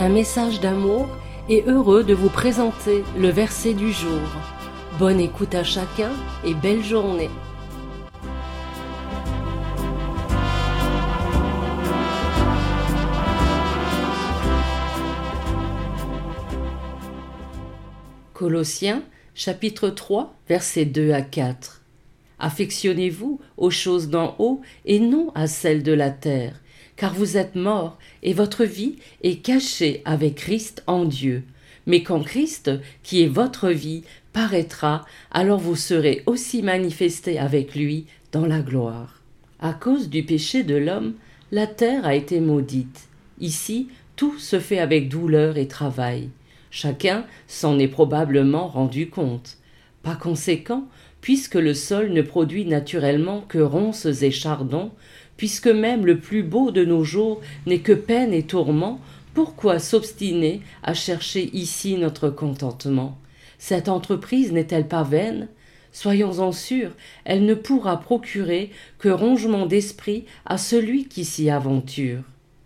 un message d'amour et heureux de vous présenter le verset du jour. Bonne écoute à chacun et belle journée. Colossiens, chapitre 3, versets 2 à 4. Affectionnez-vous aux choses d'en haut et non à celles de la terre, car vous êtes morts et votre vie est cachée avec Christ en Dieu. Mais quand Christ, qui est votre vie, paraîtra, alors vous serez aussi manifestés avec lui dans la gloire. À cause du péché de l'homme, la terre a été maudite. Ici, tout se fait avec douleur et travail. Chacun s'en est probablement rendu compte. Par conséquent, puisque le sol ne produit naturellement que ronces et chardons, puisque même le plus beau de nos jours n'est que peine et tourment, pourquoi s'obstiner à chercher ici notre contentement? Cette entreprise n'est-elle pas vaine? Soyons-en sûrs, elle ne pourra procurer que rongement d'esprit à celui qui s'y aventure.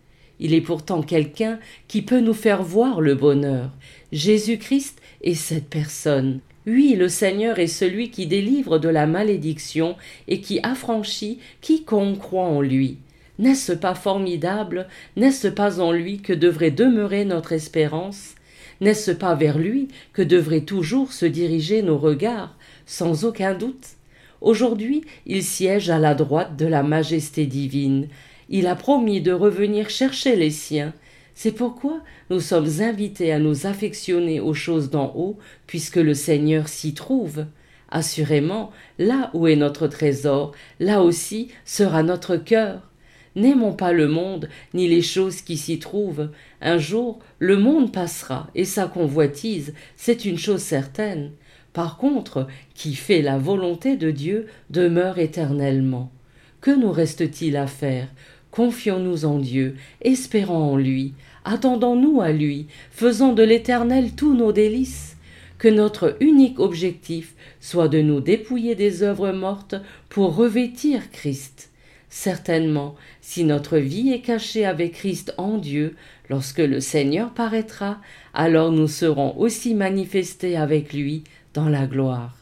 Il est pourtant quelqu'un qui peut nous faire voir le bonheur. Jésus-Christ est cette personne. Oui, le Seigneur est celui qui délivre de la malédiction et qui affranchit quiconque croit en lui. N'est-ce pas formidable? N'est-ce pas en lui que devrait demeurer notre espérance? N'est-ce pas vers lui que devraient toujours se diriger nos regards, sans aucun doute? Aujourd'hui, il siège à la droite de la majesté divine. Il a promis de revenir chercher les siens. C'est pourquoi nous sommes invités à nous affectionner aux choses d'en haut, puisque le Seigneur s'y trouve. Assurément, là où est notre trésor, là aussi sera notre cœur. N'aimons pas le monde, ni les choses qui s'y trouvent. Un jour, le monde passera, et sa convoitise, c'est une chose certaine. Par contre, qui fait la volonté de Dieu demeure éternellement. Que nous reste-t-il à faire? Confions-nous en Dieu, espérons en lui, attendons-nous à lui, faisons de l'Éternel tous nos délices. Que notre unique objectif soit de nous dépouiller des œuvres mortes pour revêtir Christ. Certainement, si notre vie est cachée avec Christ en Dieu, lorsque le Seigneur paraîtra, alors nous serons aussi manifestés avec lui dans la gloire.